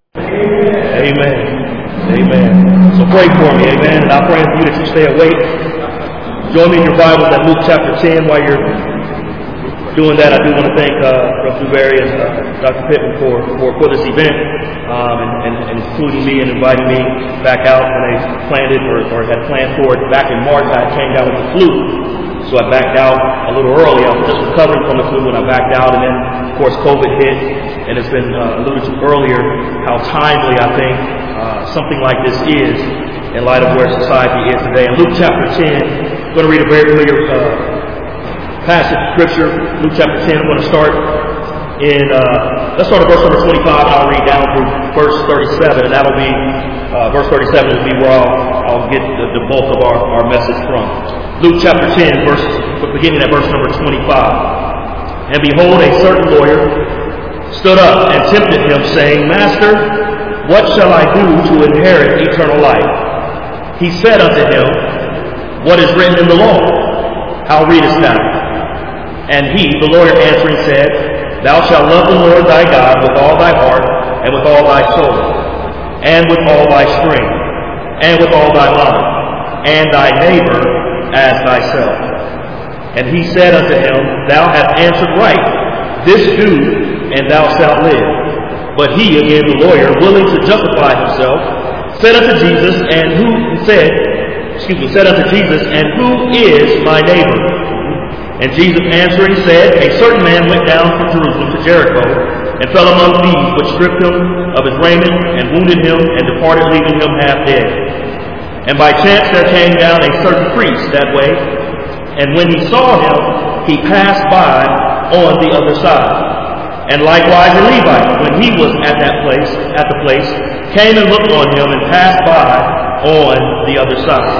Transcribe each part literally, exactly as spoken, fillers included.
Amen. Amen. So pray for me, amen. And I pray for you that you stay awake. Join me in your Bibles at Luke chapter ten. While you're doing that, I do want to thank uh, Brother Dewberry and uh, Doctor Pittman for, for, for this event, um, and, and, and including me and inviting me back out when they planned it or, or had planned for it. Back in March, I came down with the flu. So I backed out a little early. I was just recovering from the flu when I backed out, and then, of course, COVID hit. And it's been uh, alluded to earlier how timely I think uh, something like this is in light of where society is today. In Luke chapter ten, I'm going to read a very familiar uh, passage of Scripture. Luke chapter ten, I'm going to start in, uh, let's start at verse number twenty-five, and I'll read down through verse thirty-seven, and that'll be, uh, verse thirty-seven will be where I'll, I'll get the, the bulk of our, our message from. Luke chapter ten, verse, beginning at verse number twenty-five. And behold, a certain lawyer stood up and tempted him, saying, Master, what shall I do to inherit eternal life? He said unto him, What is written in the law? How readest thou? And he, the lawyer, answering, said, Thou shalt love the Lord thy God with all thy heart, and with all thy soul, and with all thy strength, and with all thy mind, and thy neighbor as thyself. And he said unto him, Thou hast answered right. This do, and thou shalt live. But he, again the lawyer, willing to justify himself, said unto Jesus, and who said, excuse me, said unto Jesus, and who is my neighbor? And Jesus answering said, A certain man went down from Jerusalem to Jericho, and fell among thieves, which stripped him of his raiment, and wounded him, and departed, leaving him half dead. And by chance there came down a certain priest that way, and when he saw him, he passed by on the other side. And likewise a Levite, when he was at that place, at the place, came and looked on him and passed by on the other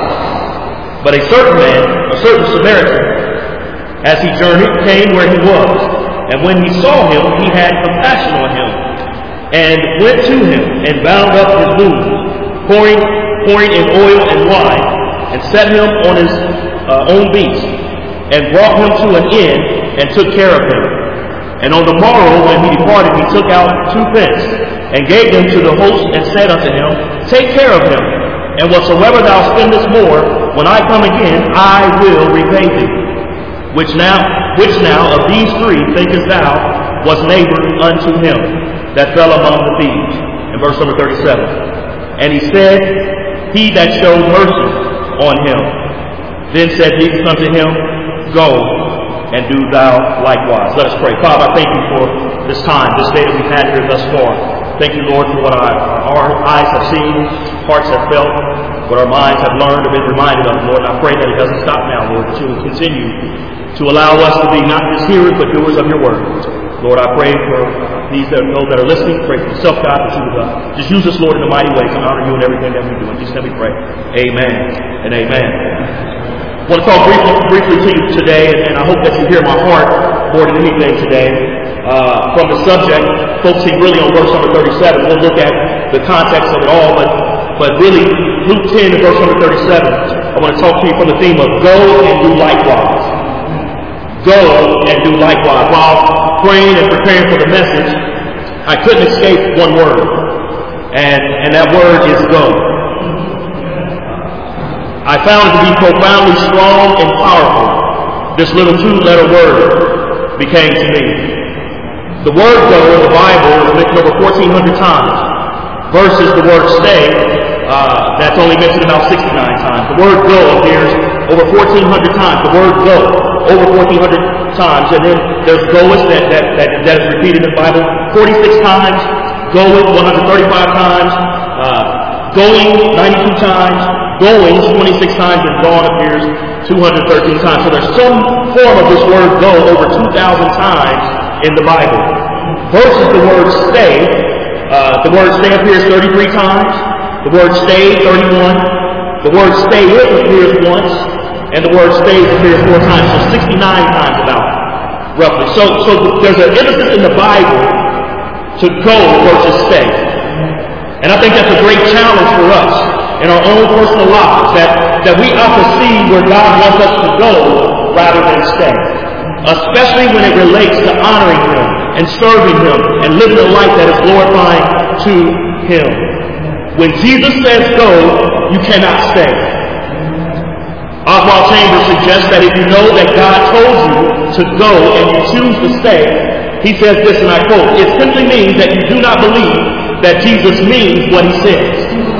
side. But a certain man, a certain Samaritan, as he journeyed, came where he was. And when he saw him, he had compassion on him, and went to him and bound up his wounds, pouring, pouring in oil and wine, and set him on his uh, own beast, and brought him to an inn, and took care of him. And on the morrow, when he departed, he took out two pence, and gave them to the host, and said unto him, Take care of him, and whatsoever thou spendest more, when I come again, I will repay thee. Which now, which now of these three thinkest thou was neighbor unto him that fell among the thieves? In verse number thirty-seven. And he said, He that showed mercy on him. Then said Jesus unto him, Go, and do thou likewise. Let us pray. Father, I thank you for this time, this day that we've had here thus far. Thank you, Lord, for what our, our eyes have seen, hearts have felt, what our minds have learned and been reminded of, Lord. And I pray that it doesn't stop now, Lord, that you will continue to allow us to be not just hearers, but doers of your word. Lord, I pray for these that know that are listening. Pray for yourself, God, that you would uh, just use us, Lord, in a mighty way to honor you in everything that we do. And just let me pray. Amen and amen. I want to talk briefly, briefly to you today, and, and I hope that you hear my heart more than anything today, uh, from the subject, focusing really on verse number thirty-seven. We'll look at the context of it all, but, but really, Luke ten and verse number thirty-seven, I want to talk to you from the theme of go and do likewise. Go and do likewise. While praying and preparing for the message, I couldn't escape one word, and, and that word is go. I found it to be profoundly strong and powerful. This little two-letter word became to me. The word go in the Bible is mentioned over fourteen hundred times, versus the word stay, uh, that's only mentioned about sixty-nine times. The word go appears over fourteen hundred times. The word go over fourteen hundred times. And then there's goest that, that, that, that is repeated in the Bible forty-six times, goeth one hundred thirty-five times, uh, going ninety-two times, going twenty-six times, and gone appears two hundred thirteen times. So there's some form of this word go over two thousand times in the Bible. Versus the word stay, uh, the word stay appears thirty-three times, the word stay thirty-one, the word stay with appears once, and the word stays appears four times, so sixty-nine times about, roughly. So, so there's an emphasis in the Bible to go versus stay. And I think that's a great challenge for us in our own personal lives, that, that we ought to see where God wants us to go rather than stay. Especially when it relates to honoring Him and serving Him and living a life that is glorifying to him. When Jesus says go, you cannot stay. Oswald Chambers suggests that if you know that God told you to go and you choose to stay, he says this, and I quote, "It simply means that you do not believe that Jesus means what he says."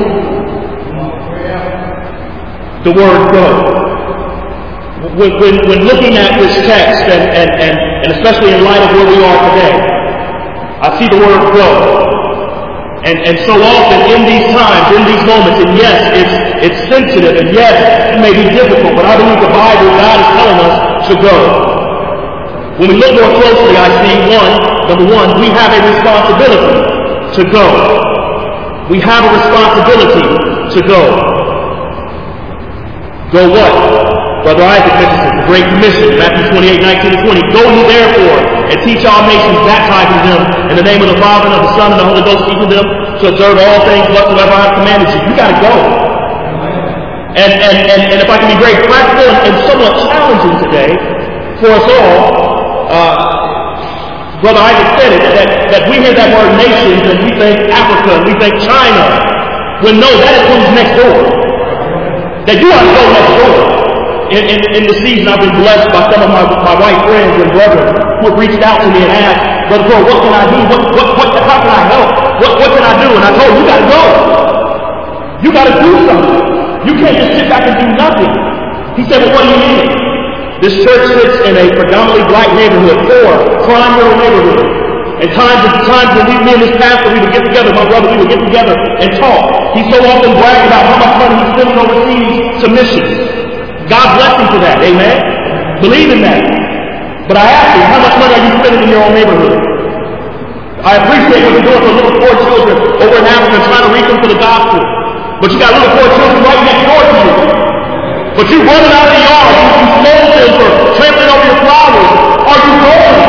The word go. When, when, when looking at this text, and, and, and, and especially in light of where we are today, I see the word go. And, and so often in these times, in these moments, and yes, it's, it's sensitive, and yes, it may be difficult, but I believe the Bible, God is telling us to go. When we look more closely, I see one, number one, we have a responsibility to go. We have a responsibility to go. Go what? Brother Isaac mentions it, the Great Commission, Matthew twenty-eight, nineteen and twenty. Go ye therefore and teach all nations, baptizing them in the name of the Father and of the Son and the Holy Ghost, teaching them to observe all things whatsoever I have commanded you. You got to go. And, and, and, and if I can be very practical and, and somewhat challenging today for us all, uh, Brother Isaac said it, that, that we hear that word nations and we think Africa and we think China, when no, that is who's next door. That you ought to go next door. In, in, in the season, I've been blessed by some of my, my white friends and brothers who have reached out to me and asked, "Brother Bro, what can I do? What, what, what, how can I help? What, what can I do?" And I told him, you got to go. You got to do something. You can't just sit back and do nothing. He said, "Well, what do you mean?" This church sits in a predominantly black neighborhood, poor, crime riddled neighborhood. And times and times when we, me and this pastor, we would get together, my brother, we would get together and talk. He so often bragged about how much money he's spending overseas to missions. God bless him for that, amen? Believe in that. But I ask you, how much money are you spending in your own neighborhood? I appreciate what you're doing for little poor children over in Africa, trying to reach them for the gospel. But you got little poor children right next door to you. But you running out of the yard, you, you smoke them for trampling over your flowers. Are you going?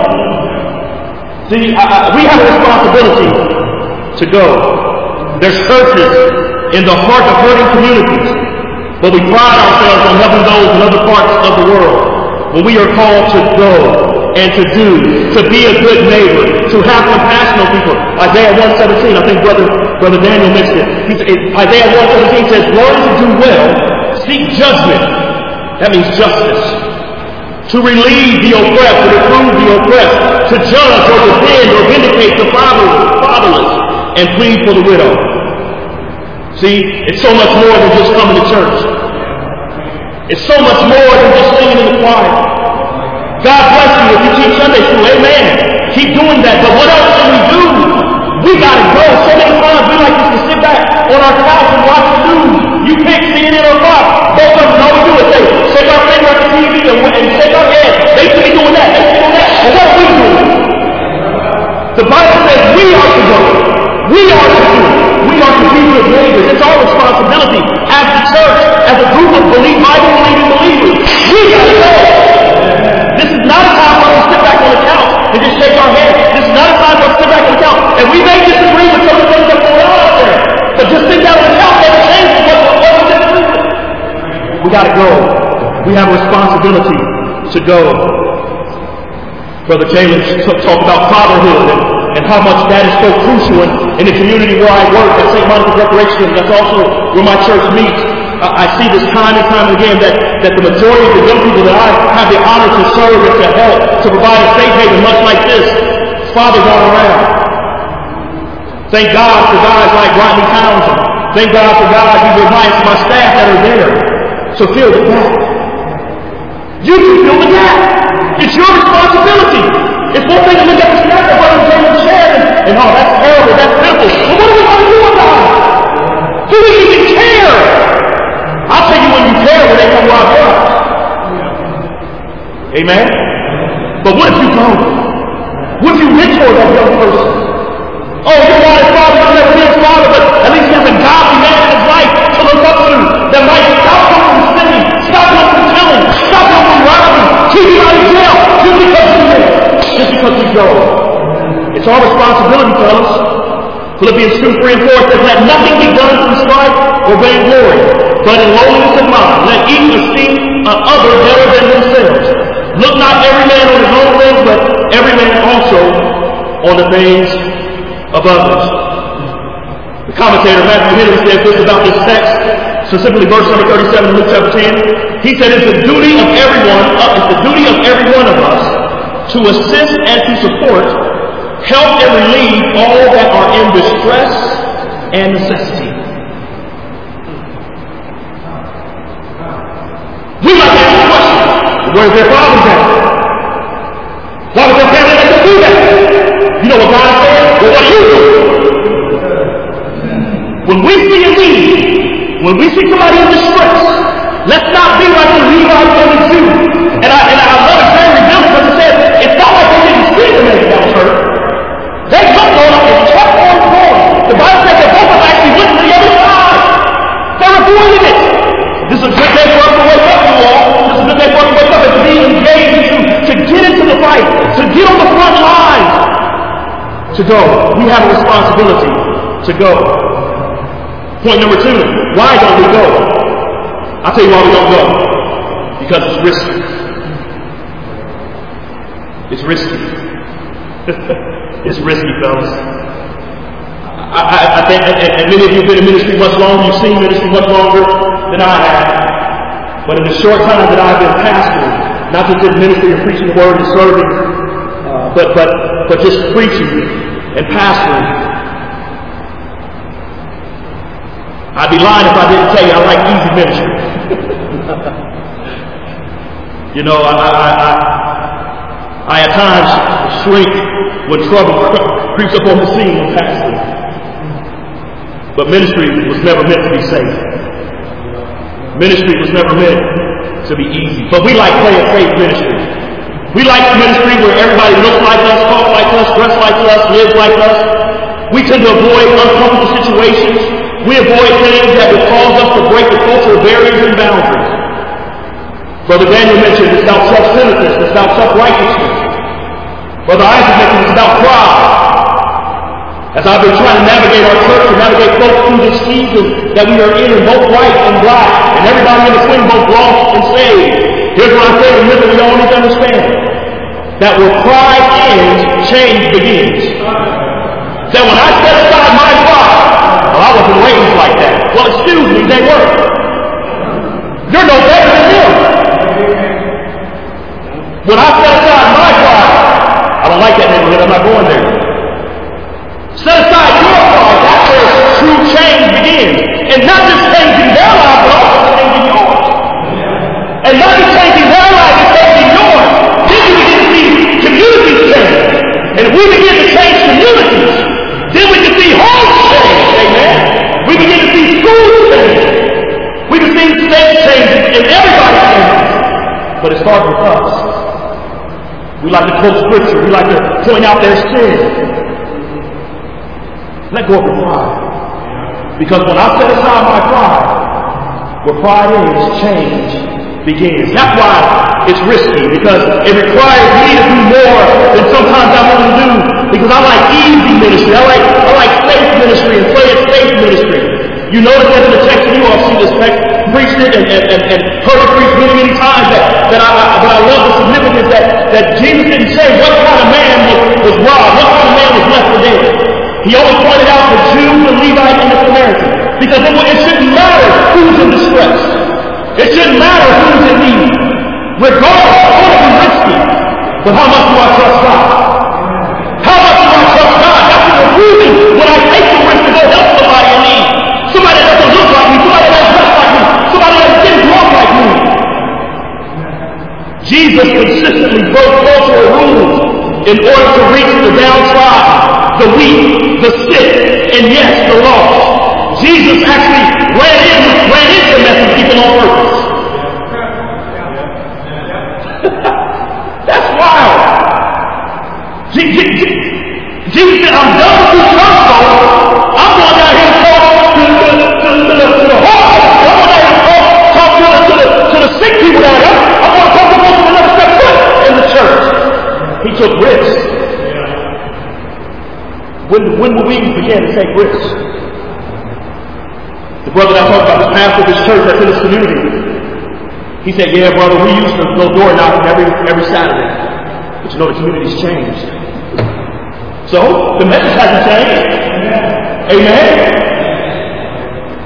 See, I, I, we have a responsibility to go. There's churches in the heart of hurting communities, but we pride ourselves on helping those in other parts of the world. When we are called to go and to do, to be a good neighbor, to have compassion on people. Isaiah one seventeen, I think Brother Brother Daniel mentioned it. He said, Isaiah one seventeen says, "Learn to do well, seek judgment." That means justice. To relieve the oppressed, to reprove the oppressed, to judge or defend or vindicate the fatherless, and plead for the widow. See, it's so much more than just coming to church. It's so much more than just singing in the choir. God bless you if you teach Sunday school, amen. Keep doing that, but what else can we do? We gotta go. So many times we like just to sit back on our couch and watch the news. You pick C N N or Fox. Both of them, all we do is say, shake our finger at the T V and, and shake our head. They should be doing that, they should be doing that. And what are we doing? The Bible says we are to go. We are to do. We are to be good neighbors. It's our responsibility as the church, as a group of believe, Bible-believing believers. We gotta go. This is not a time for us to sit back on the couch and just shake our head. This is not a time for us to sit back on the couch. And we may disagree with some of the things that are going on out there, but just sit down on the couch never changes what, what we disagree with. We gotta go. We have a responsibility to go. Brother Jalen talked about fatherhood and, and how much that is so crucial in, in the community where I work at Saint Monica Recreation. That's also where my church meets. I, I see this time and time again that, that the majority of the young people that I have the honor to serve and to help, to provide a safe haven much like this, fathers aren't around. Thank God for guys like Rodney Townsend. Thank God for God who reminds my staff that are there. So fill the gap. You can fill the gap. It's your responsibility. It's one thing to look at the staff that Brother James shared and, and oh, that's terrible, that's pitiful. But what are we going to do about it? Do we even care? I'll tell you when you care when they come to our church. Amen? But what if you don't? What if you mentor that young person? Oh, you're not his father, you'll never be his father, but at least he has a godly man in his life to look up to that might stop him from sinning, stop him from killing, stop him from robbing, keep him out of jail, just because we live, just because we go. It's our responsibility, fellas. Philippians two, three, and four says, "Let nothing be done through strife or vainglory, but in lowliness of mind, let each esteem uh, other better than themselves. Look not every man on his own things, but every man also on the things of others." The commentator Matthew Henry says this about this text, specifically verse number thirty-seven in Luke chapter ten. He said it's the duty of everyone, uh, it's the duty of every one of us to assist and to support, help and relieve all that are in distress and necessity. We might ask the question, where's their problems at? Why was their family let them do that? You know what God said? Well, what do you do? When we see a need, when we see somebody in distress, let's not be like the Levites and the Jews. And I, and I love it very revealing because it says, it's not like they didn't see the man that was hurt. They kept on and kept on going. The Bible says that both of them actually went to the other side. They avoided it. This is a good day for us to wake up, you all. This is a good day for us to wake up and to be engaged, to, to get into the fight, to get on the front lines, to go. We have a responsibility to go. Point number two, why don't we go? I'll tell you why we don't go. Because it's risky. It's risky. It's risky, fellas. I, I, I think, and, and many of you have been in ministry much longer, you've seen ministry much longer than I have. But in the short time that I've been pastoring, not just in ministry and preaching the word and serving, uh, but, but, but just preaching and pastoring, I'd be lying if I didn't tell you I like easy ministry. You know, I, I, I, I at times shrink when trouble creeps up on the scene when pastoring. But ministry was never meant to be safe. Ministry was never meant to be easy. But we like playing faith ministry. We like ministry where everybody looks like us, talks like us, dress like us, lives like us. We tend to avoid uncomfortable situations. We avoid things that would cause us to break the cultural barriers and boundaries. Brother Daniel mentioned it's about self-centeredness, it's about self-righteousness. Brother Isaac mentioned it's about pride. As I've been trying to navigate our church and navigate folks through this season that we are in, both white and black, and everybody in between, both lost and saved. Here's what I say to listen, we all need to understand. That where pride ends, change begins. That when I set aside my pride, well, I wasn't raised like that. Well, excuse me, they were. You're no better than them. When I set aside my pride, I don't like that neighborhood, I'm not going there. Set aside your pride, that's where true change begins. And not just changing their life, but also changing yours. And not just changing their life, but changing yours. Then you begin to see communities change. And if we begin to change communities, then we can see homes change. Amen. We begin to see schools change. We can see state changes and everybody changes. But it starts with us. We like to quote scripture. We like to point out their sin. Let go of the pride. Because when I set aside my pride, where pride is, change begins. That's why it's risky, because it requires me to do more than sometimes I want to do. Because I like easy ministry. I like I like safe ministry and play it safe ministry. You notice that in the text, you all see this text, preached it and, and, and, and heard it preached many, many times, that, that I, I, but I love the significance that, that Jesus didn't say what kind of man was, was robbed, what kind of man was left for dead. He only pointed out the Jew, the Levite, and the Samaritan. Because it, it shouldn't matter who's in distress. It shouldn't matter who's in need. Regardless, it's going to be risky. But how much do I trust God? How much do I trust God? That's what we're proving when I take the risk to go help somebody in need. Somebody that doesn't look like me. Somebody that doesn't dress like me. Somebody that didn't walk like me. Jesus consistently broke cultural rules in order to reach the downtrodden, the weak, the sick, and yes, the lost. Jesus actually ran in, ran into messing people on purpose. That's wild. Jesus said, I'm done with this church folks. I'm going down here and talk to, to, to, to, the, to the homeless. I'm going down here and talk, talk to, the, to, the, to the sick people down here. I'm going to talk to those who never stepped foot in the church. He took risks. When, when will we begin to take risks? The brother that I talked about, the pastor of this church that's in this community, he said, yeah, brother, we used to go door knocking every, every Saturday. But you know, the community's changed. So, the message hasn't changed. Amen.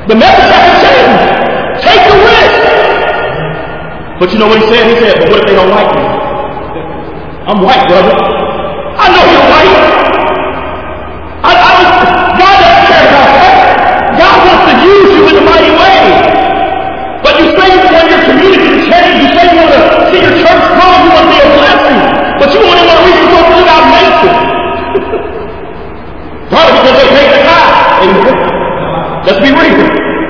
The message hasn't changed. Take the risk. But you know what he said? He said, but what if they don't like me? I'm white, brother. I know you're white. I, I was, God doesn't care about that. God wants to use you in a mighty way. But you say you want your community to change. You say you want to see your church grow. You want to be a blessing. But you only want to reach people who live out in Mason. Probably because they take the tithe. Let's be real.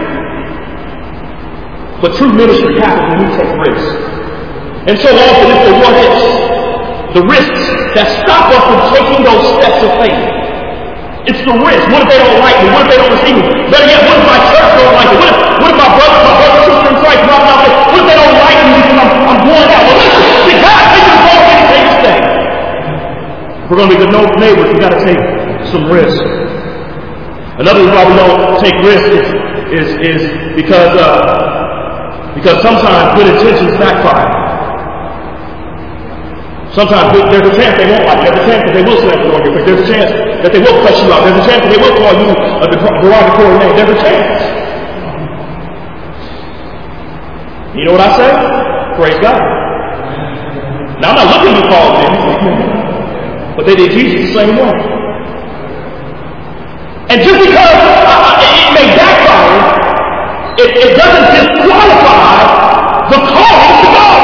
But true ministry happens when we take risks. And so often it's the what ifs, the risks that stop us from taking those steps of faith. It's the risk. What if they don't like me? What if they don't receive me? Better yet, what if my church don't like me? What if, what if my brother, my brother, sister in Christ, my mom, what if they don't like me because I'm, I'm going out? Well, listen, see, God takes us all in take a step. If we're going to be good neighbors, we've got to take some risk. Another reason why we don't take risks is, is, is because, uh, because sometimes good intentions backfire. Sometimes there's a chance they won't like you. There's a chance that they will slam the door in your face. There's a chance that they will cuss you out. There's a chance that they will call you a derogatory name. There's a chance. You know what I say? Praise God. Now I'm not looking to be called names, but they did Jesus the same way. And just because uh, it may backfire, it, it doesn't disqualify the call to God.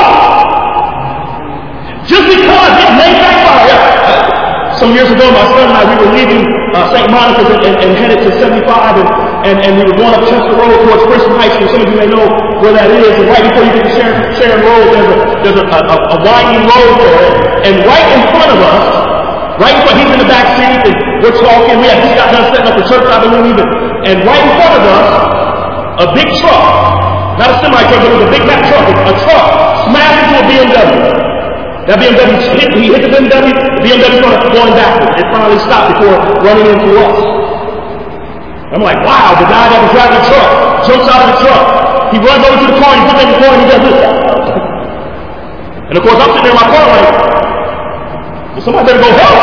Just because it may backfire. Some years ago, my son and I, we were leaving uh, Saint Monica's and, and, and headed to seventy-five, and, and, and we were going up Chester Road towards Princeton High School. Some of you may know where that is. And right before you get to Sharon, Sharon Road, there's a there's a, a, a winding road there. And right in front of us, right in front, he's in the back seat, and we're talking. We had just got done setting up the church, I believe, and, and right in front of us, a big truck, not a semi truck, but it was a big Mack truck, a truck smashed into a B M W. That B M W hit, he hit the B M W, the B M W started going backwards. It finally stopped before running into us. I'm like, wow, the guy that was driving the truck jumps out of the truck. He runs over to the car, he puts it in the car, and he does this. And of course, I'm sitting there in my car like, well, somebody better go help.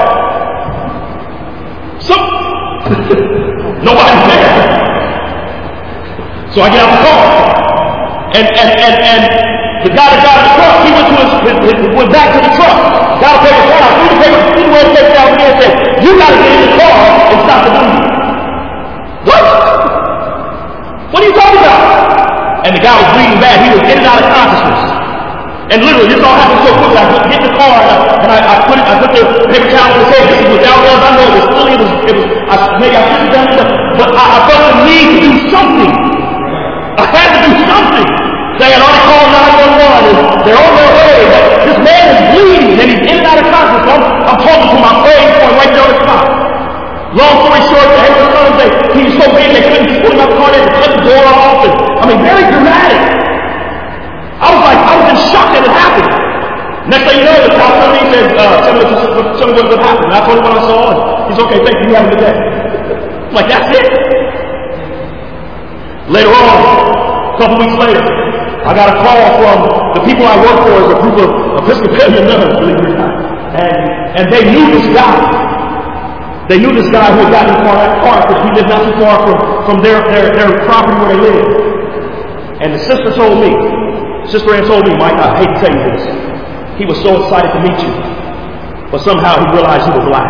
Some, nobody's there. So I get out the car. And, and, and, and, the guy that got in the truck, he went to his, his, his went back to the truck, got a paper car, threw the paper, threw the paper down here and said, you gotta get in the car and stop the bleeding. What? What are you talking about? And the guy was bleeding bad. He was in and out of consciousness. And literally, this all happened so quickly. I get in the car and I, and I, I put it, I put the paper towel on his head. This was down was. I know it was fully, it was, it was, I, maybe I put it down, but I, I felt the need to do something. I had to do something. They had already called nine one one and they're on their way. This man is bleeding and he's in and out of consciousness. I'm, I'm talking to my praying point right there on the spot. Long story short, the ambulance they, he was so big they couldn't put him out the car, they had to cut the door off. And, I mean, very dramatic. I was like, I was in shock that it happened. Next thing you know, the cop told me, he said, uh, tell me, what, tell me what happened. And I told him what I saw, and he's okay, thank you, you have a good day. I'm like, that's it. Later on, a couple weeks later, I got a call from the people I work for as a group of Episcopalian nuns, believe it or not. And, and they knew this guy. They knew this guy who had gotten in that car because he lived not too far from, from their, their, their property where they lived. And the sister told me, Sister Ann told me, Mike, I hate to tell you this. He was so excited to meet you, but somehow he realized he was black.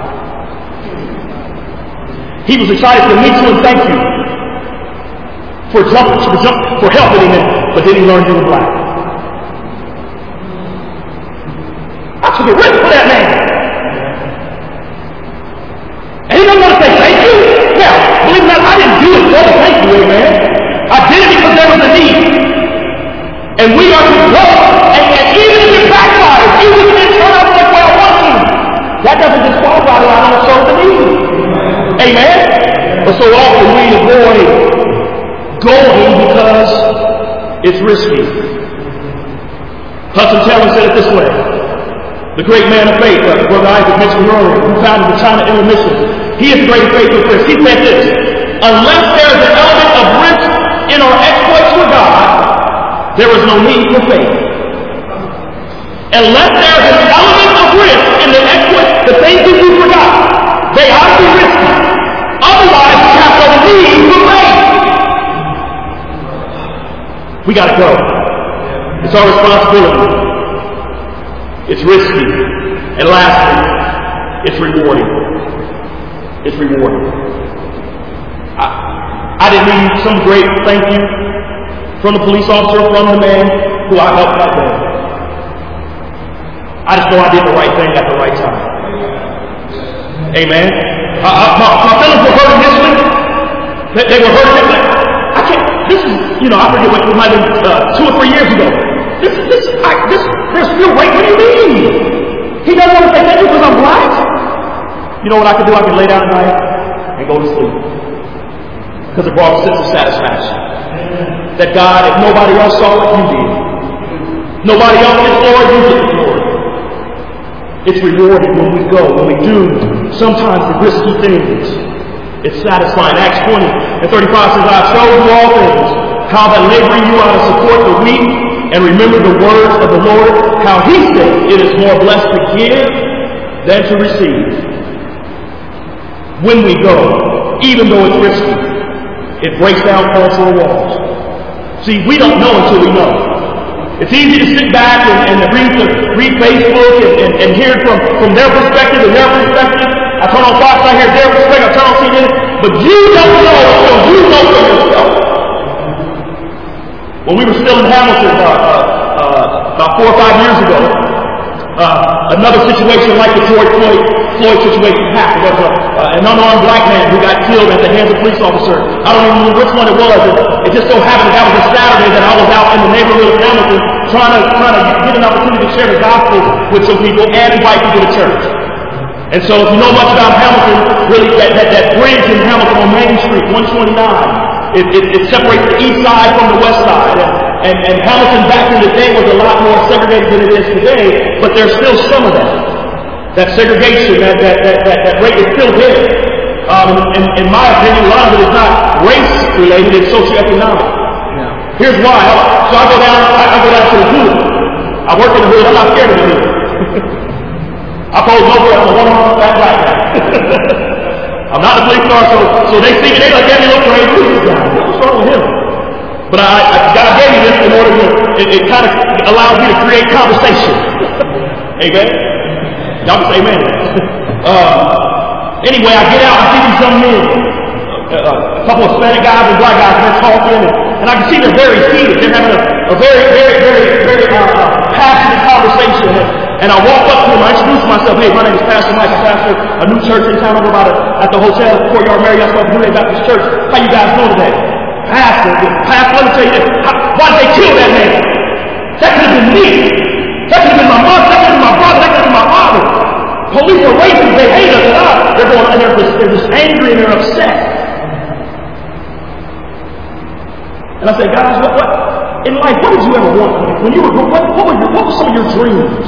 He was excited to meet you and thank you for jumping, for, jump, for helping him, but then he learned you were black. I took a risk for that man. And he doesn't want to say thank you. Now, believe it or not, I didn't do it for the thank you, amen. I did it because there was a need. And we are to grow. And, and even if it backfires, even if it turns out like what I want to, that doesn't disqualify that I don't serve the need. Amen. But so often we avoid going because it's risky. Hudson Taylor said it this way. The great man of faith, uh, Brother Isaac mentioned earlier, who founded the China Inner Mission. He is the great faithful Christ. He said this: unless there is an element of risk in our exploits for God, there is no need for faith. Unless there is an element of risk in the exploits, the things we do for God, they ought to be risky. Otherwise, we have no need for faith. got to go. It's our responsibility. It's risky. And lastly, it's rewarding. It's rewarding. I, I didn't need some great thank you from the police officer, from the man who I helped that day. I just know I did the right thing at the right time. Amen. Uh, uh, my, my feelings were hurt initially. They, they were hurt initially. I can't, this is, you know, I forget what it might have been uh, two or three years ago. This, this, I, this, there's still right. What do you mean? He doesn't want to say thank you because I'm black. You know what I can do? I can lay down at night and go to sleep. Because it brought a sense of satisfaction. That God, if nobody else saw it, you did. Nobody else did glory, you did the glory. It's rewarding when we go, when we do sometimes the risky things. It's satisfying. Acts twenty and thirty-five says, I show you all things, how that laboring you out to support the weak, and remember the words of the Lord, how he said, it is more blessed to give than to receive. When we go, even though it's risky, it breaks down cultural walls. See, we don't know until we know. It's easy to sit back and, and read, the, read Facebook and, and, and hear from, from their perspective and their perspective. I turn on Fox, I hear their perspective, I turn on C N N. But you don't know until you know for yourself. When we were still in Hamilton uh, uh, uh, about four or five years ago, uh, another situation like the George Floyd, Floyd situation happened. There was a, uh, an unarmed black man who got killed at the hands of a police officer. I don't even know which one it was. It, it just so happened that, that was a Saturday that I was out in the neighborhood of Hamilton trying to, trying to get an opportunity to share the gospel with some people and invite people to church. And so if you know much about Hamilton, really that, that, that bridge in Hamilton on Main Street, one twenty-nine, it, it, it separates the east side from the west side. And, and, and Hamilton back in the day was a lot more segregated than it is today, but there's still some of that. That segregation, that, that, that, that, that rate is still there. Um, and in my opinion, a lot of it is not race related, it's socioeconomic. Yeah. Here's why. So I go down, I, I go down to the hood. I work in the hood, I'm not scared of the hood. I pose no for I'm a one-on-one fat black guy. I'm not the police car, so, so they see me, they like, Daddy, look crazy. Who's this guy? What's wrong with him? But I, I, God gave me this in order to, it, it kind of allows me to create conversation. Amen? Y'all can say amen. uh, anyway, I get out, I see these young men, uh, a couple of Hispanic guys and black guys, and they're talking, and, and I can see they're very heated. They're having a, a very, very, very, very uh, uh, passionate conversation. And, and I walk up to them, I introduce myself. Hey, my name is Pastor Mike. I pastor a new church in town over by the, at the hotel, Courtyard Marriott, New Day Baptist Church. How you guys doing today? Pastor, Pastor, let me tell you this. How, why did they kill that man? That could have been me. That could have been my mother. That could have been my brother. That could have been my father. Police are racist. They hate us. And I, they're going, and they're just, they're just angry and they're upset. And I say, guys, what, what in life? What did you ever want? When you were, what, what were your, what were some of your dreams?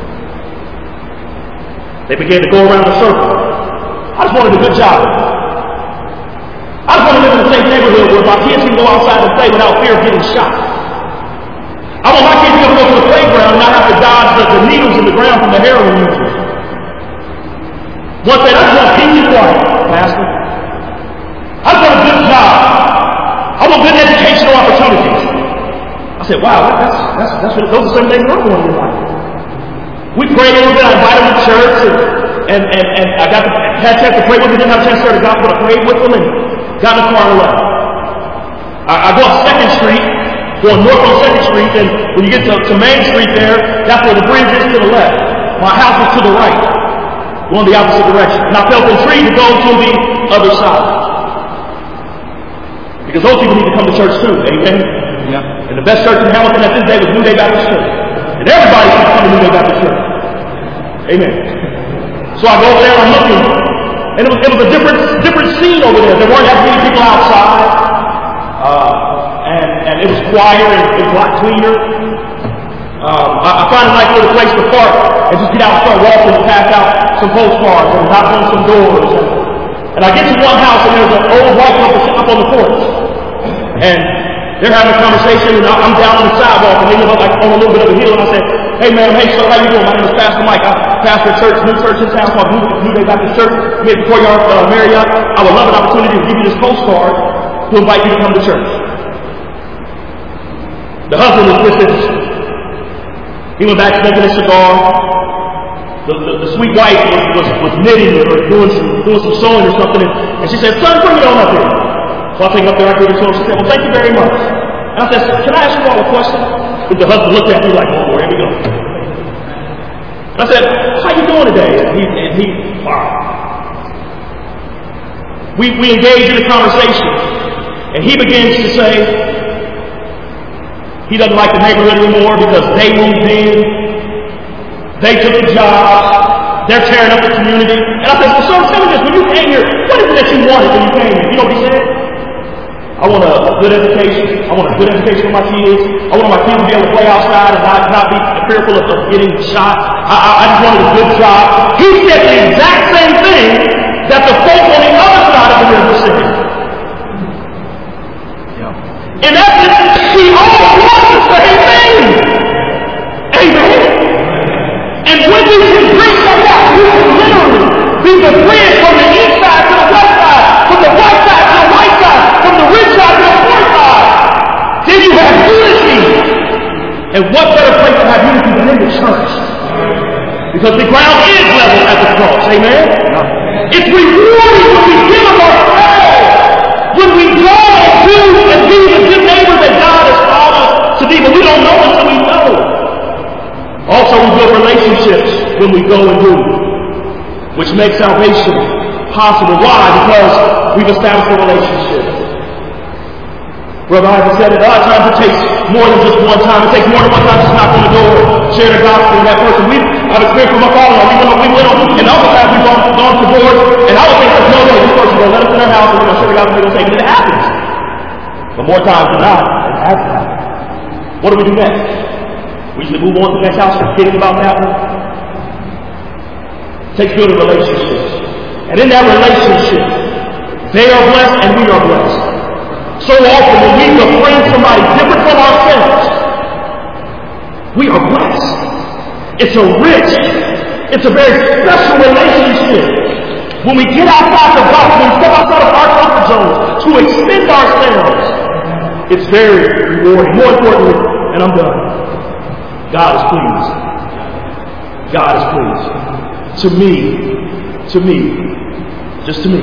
They began to go around the circle. I just wanted a good job. I just want to live in the same neighborhood where my kids can go outside and play without fear of getting shot. I want my kids to be able to go to the playground and not have to dodge the, the needles in the ground from the heroin users. One said, I just want peace and quiet, Pastor. I just want a good job. I want good educational opportunities. I said, wow, that's, that's, that's what, those are some things I'm going to do. We prayed a little bit. I invited them to church, and, and, and, and I got the, had a chance to pray with them. Didn't have a chance to share the gospel. I prayed with them and got in the car and left. I, I go up second Street, going north on second Street, and when you get to, to Main Street there, that's where the bridge is to the left. My house is to the right, going the opposite direction. And I felt intrigued to go to the other side. Because those people need to come to church too, amen? Yeah. And the best church in Hamilton at this day was New Day Baptist Church. And everybody should come to New Day Baptist Church. Amen. So I go over there and I'm looking, and it was, it was a different different scene over there. There weren't as many people outside, uh, and, and it was quieter and, and a lot cleaner. Um, I, I found a nice little place to park and just get out and start walking and pass out some postcards and knock on some doors. And, and I get to one house and there's an old white couple sitting up on the porch. And they're having a conversation, and I'm down on the sidewalk, and they live up like on a little bit of a hill. And I said, "Hey, man, hey, sir, how you doing? My name is Pastor Mike. I pastor a church, new church in town called New, New Day Baptist Church. We're at the Courtyard uh, Marriott. I would love an opportunity to give you this postcard to invite you to come to church." The husband was disinterested. He went back smoking a cigar. The, the, the sweet wife was, was, was knitting or doing some, doing some sewing or something, and, and she said, son, bring it on up here. So I take it up there, I gave it to her. She said, well, thank you very much. And I said, can I ask you all a question? And the husband looked at me like, oh, here we go. And I said, how you doing today? And he, and he wow. We, we engaged in a conversation, and he begins to say he doesn't like the neighborhood anymore because they moved in, they took the jobs, they're tearing up the community. And I said, well, sir, tell me this, when you came here, what is it that you wanted when you came here? You know what he said? I want a, a good education. I want a good education for my kids. I want my kids to be able to play outside and not, not be fearful of, of getting shot. I, I, I just wanted a good job. He said the exact same thing that the folk on the other side of the river said. Yeah. In essence, he all wants the same thing. Amen. And when we can bring that out, we can literally be the bridge from the east side to the west side, from the white side to the white side, from the rich side to the poor side. Then you have unity. And what better place to have unity than in the church? Because the ground is level at the cross. Amen? It's rewarding when we give of ourselves. When we go and do and be the good neighbor that God has called us to be. But we don't know until we know. Also, we build relationships when we go and do, which makes salvation possible. Why? Because we've established a relationship. Brother Ivan said it, a lot of times it takes more than just one time. It takes more than one time to knock on the door, share the gospel with that person. We've, I've experienced from my father, we went on, we went on, and other times we've gone, gone to doors, and I would think there's no way this person will let us in their house and we're going to share the gospel and they're going to take it. And it happens. But more times than not, it hasn't happened. What do we do next? We usually move on to the next house and forget about that one. It takes building relationships. And in that relationship, they are blessed and we are blessed. So often when we befriend somebody different from ourselves, we are blessed. It's a rich, it's a very special relationship. When we get outside the box, when we step outside of our comfort zones to extend ourselves, it's very rewarding. More importantly, and I'm done, God is pleased. God is pleased. To me, to me, just to me,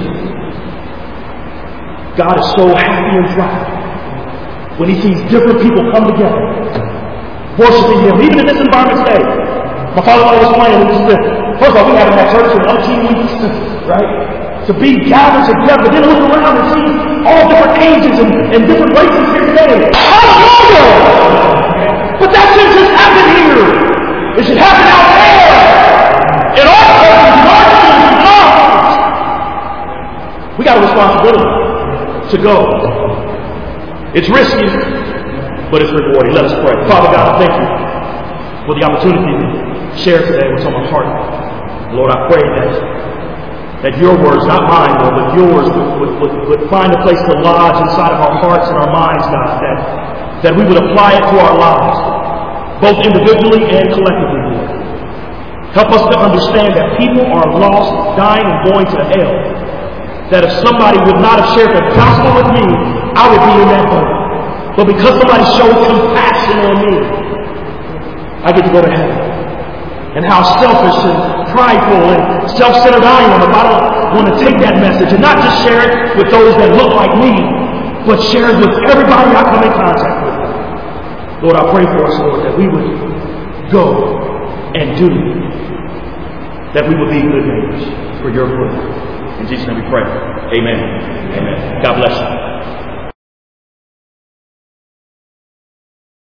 God is so happy and proud when he sees different people come together, worshiping him, even in this environment today. My father-in-law was playing, and he said, first of all, we haven't had church in umpteen weeks, right? To be gathered together, then look around and see all different ages and, and different races here today. Hallelujah! But that shouldn't just happen here. It should happen out there. In our churches, in our schools, in our homes. We got a responsibility to go. It's risky, but it's rewarding. Let us pray. Father God, thank you for the opportunity to share today what's on my heart. Lord, I pray that that your words, not mine, Lord, but yours would, would, would, would find a place to lodge inside of our hearts and our minds, God, that, that we would apply it to our lives, both individually and collectively, Lord. Help us to understand that people are lost, dying, and going to hell. That if somebody would not have shared the gospel with me, I would be in that boat. But because somebody showed compassion on me, I get to go to heaven. And how selfish and prideful and self-centered I am if I don't want to take that message and not just share it with those that look like me, but share it with everybody I come in contact with. Lord, I pray for us, Lord, that we would go and do, that we would be good neighbors for your glory. In Jesus' name we pray. Amen. Amen. God bless you.